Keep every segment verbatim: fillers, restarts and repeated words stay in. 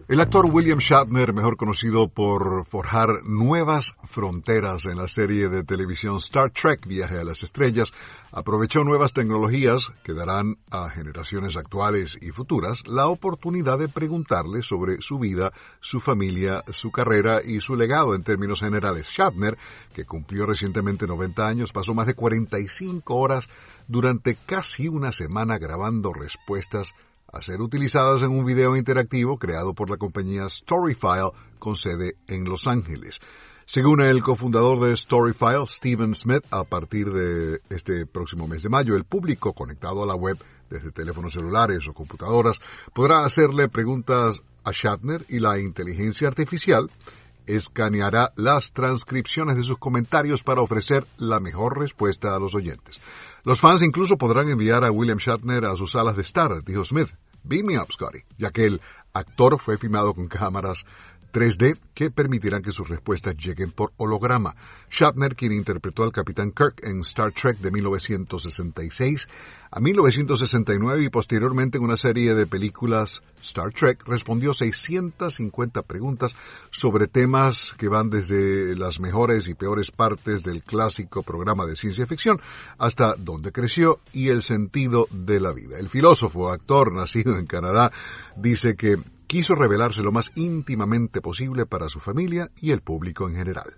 El actor William Shatner, mejor conocido por forjar nuevas fronteras en la serie de televisión Star Trek Viaje a las Estrellas, aprovechó nuevas tecnologías que darán a generaciones actuales y futuras la oportunidad de preguntarle sobre su vida, su familia, su carrera y su legado en términos generales. Shatner, que cumplió recientemente noventa años, pasó más de cuarenta y cinco horas durante casi una semana grabando respuestas a ser utilizadas en un video interactivo creado por la compañía Storyfile con sede en Los Ángeles. Según el cofundador de Storyfile, Steven Smith, a partir de este próximo mes de mayo, el público conectado a la web desde teléfonos celulares o computadoras podrá hacerle preguntas a Shatner y la inteligencia artificial escaneará las transcripciones de sus comentarios para ofrecer la mejor respuesta a los oyentes. Los fans incluso podrán enviar a William Shatner a sus salas de estar, dijo Smith. Beam me up, Scotty, ya que el actor fue filmado con cámaras tres D que permitirán que sus respuestas lleguen por holograma. Shatner, quien interpretó al Capitán Kirk en Star Trek de mil novecientos sesenta y seis a mil novecientos sesenta y nueve y posteriormente en una serie de películas Star Trek, respondió seiscientas cincuenta preguntas sobre temas que van desde las mejores y peores partes del clásico programa de ciencia ficción hasta dónde creció y el sentido de la vida. El filósofo, actor nacido en Canadá, dice que quiso revelarse lo más íntimamente posible para su familia y el público en general.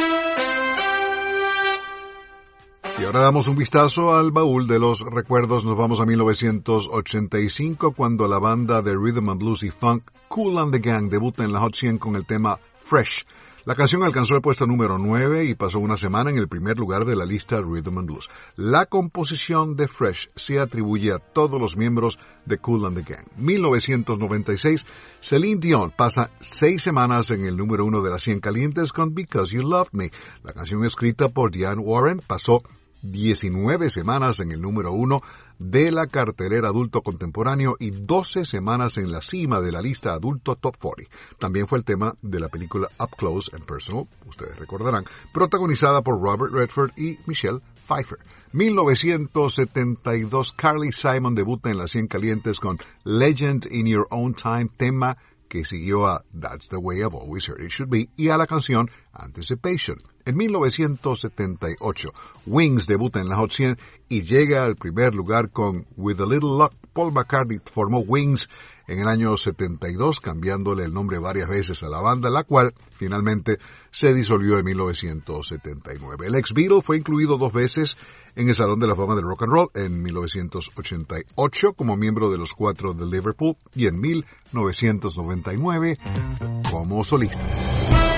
Y ahora damos un vistazo al baúl de los recuerdos. Nos vamos a mil novecientos ochenta y cinco, cuando la banda de Rhythm and Blues y Funk Kool and the Gang debuta en la Hot cien con el tema Fresh. La canción alcanzó el puesto número nueve y pasó una semana en el primer lugar de la lista Rhythm and Blues. La composición de Fresh se atribuye a todos los miembros de Kool and the Gang. mil novecientos noventa y seis, Celine Dion pasa seis semanas en el número uno de las cien calientes con Because You Loved Me. La canción escrita por Diane Warren pasó diecinueve semanas en el número uno de la cartelera adulto contemporáneo y doce semanas en la cima de la lista adulto Top cuarenta. También fue el tema de la película Up Close and Personal, ustedes recordarán, protagonizada por Robert Redford y Michelle Pfeiffer. mil novecientos setenta y dos, Carly Simon debuta en las cien calientes con Legend in Your Own Time, tema que siguió a That's the Way I've Always Heard It Should Be y a la canción Anticipation. En mil novecientos setenta y ocho, Wings debuta en la Hot cien y llega al primer lugar con With a Little Luck. Paul McCartney formó Wings en el año setenta y dos, cambiándole el nombre varias veces a la banda, la cual finalmente se disolvió en mil novecientos setenta y nueve. El ex Beatle fue incluido dos veces en el Salón de la Fama del Rock and Roll, en mil novecientos ochenta y ocho como miembro de los Cuatro de Liverpool y en mil novecientos noventa y nueve como solista.